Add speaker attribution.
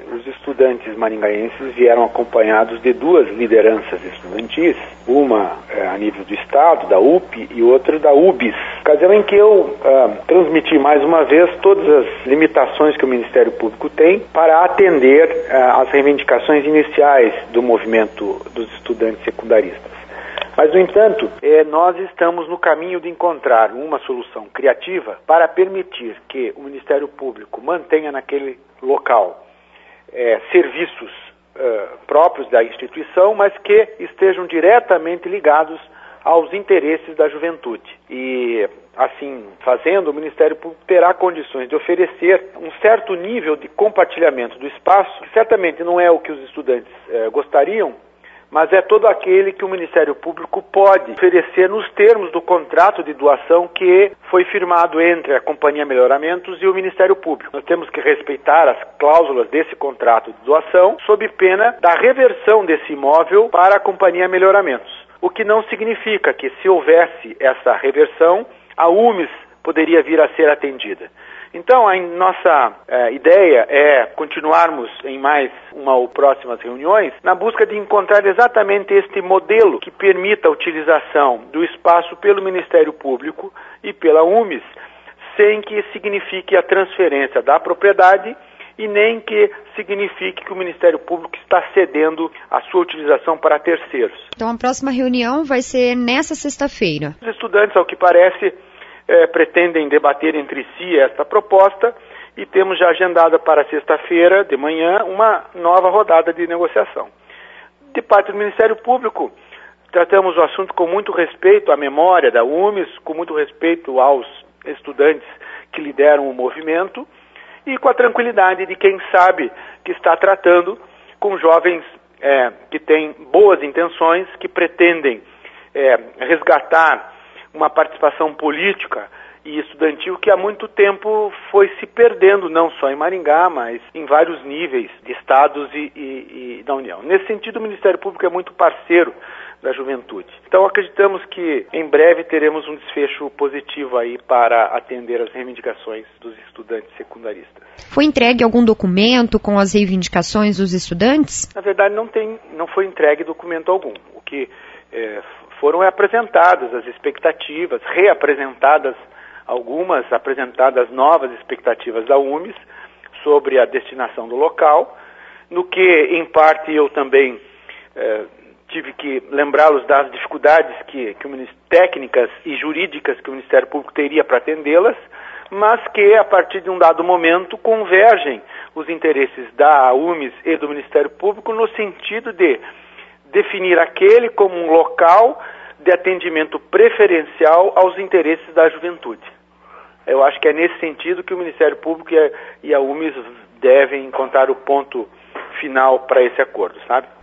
Speaker 1: os estudantes maringaenses vieram acompanhados de duas lideranças estudantis, uma a nível do Estado, da UP, e outra da UBS. Ocasião em que eu transmiti mais uma vez todas as limitações que o Ministério Público tem para atender às reivindicações iniciais do movimento dos estudantes secundaristas. Mas, no entanto, nós estamos no caminho de encontrar uma solução criativa para permitir que o Ministério Público mantenha naquele local serviços próprios da instituição, mas que estejam diretamente ligados aos interesses da juventude. E, assim fazendo, o Ministério Público terá condições de oferecer um certo nível de compartilhamento do espaço, que certamente não é o que os estudantes gostariam, mas é todo aquele que o Ministério Público pode oferecer nos termos do contrato de doação que foi firmado entre a Companhia Melhoramentos e o Ministério Público. Nós temos que respeitar as cláusulas desse contrato de doação, sob pena da reversão desse imóvel para a Companhia Melhoramentos. O que não significa que, se houvesse essa reversão, a UMES poderia vir a ser atendida. Então, a nossa ideia é continuarmos em mais uma ou próximas reuniões na busca de encontrar exatamente este modelo que permita a utilização do espaço pelo Ministério Público e pela UMES, sem que signifique a transferência da propriedade e nem que signifique que o Ministério Público está cedendo a sua utilização para terceiros.
Speaker 2: Então, a próxima reunião vai ser nessa sexta-feira.
Speaker 1: Os estudantes, ao que parece, pretendem debater entre si esta proposta e temos já agendada para sexta-feira de manhã uma nova rodada de negociação. De parte do Ministério Público, tratamos o assunto com muito respeito à memória da UMES, com muito respeito aos estudantes que lideram o movimento e com a tranquilidade de quem sabe que está tratando com jovens que têm boas intenções, que pretendem resgatar uma participação política e estudantil que há muito tempo foi se perdendo, não só em Maringá, mas em vários níveis de estados e da União. Nesse sentido, o Ministério Público é muito parceiro da juventude. Então, acreditamos que em breve teremos um desfecho positivo aí para atender as reivindicações dos estudantes secundaristas.
Speaker 2: Foi entregue algum documento com as reivindicações dos estudantes?
Speaker 1: Na verdade, não foi entregue documento algum. O que foram apresentadas as expectativas, reapresentadas algumas, apresentadas novas expectativas da UMES sobre a destinação do local, no que, em parte, eu também tive que lembrá-los das dificuldades técnicas e jurídicas que o Ministério Público teria para atendê-las, mas que, a partir de um dado momento, convergem os interesses da UMES e do Ministério Público no sentido de definir aquele como um local de atendimento preferencial aos interesses da juventude. Eu acho que é nesse sentido que o Ministério Público e a UMES devem encontrar o ponto final para esse acordo, sabe?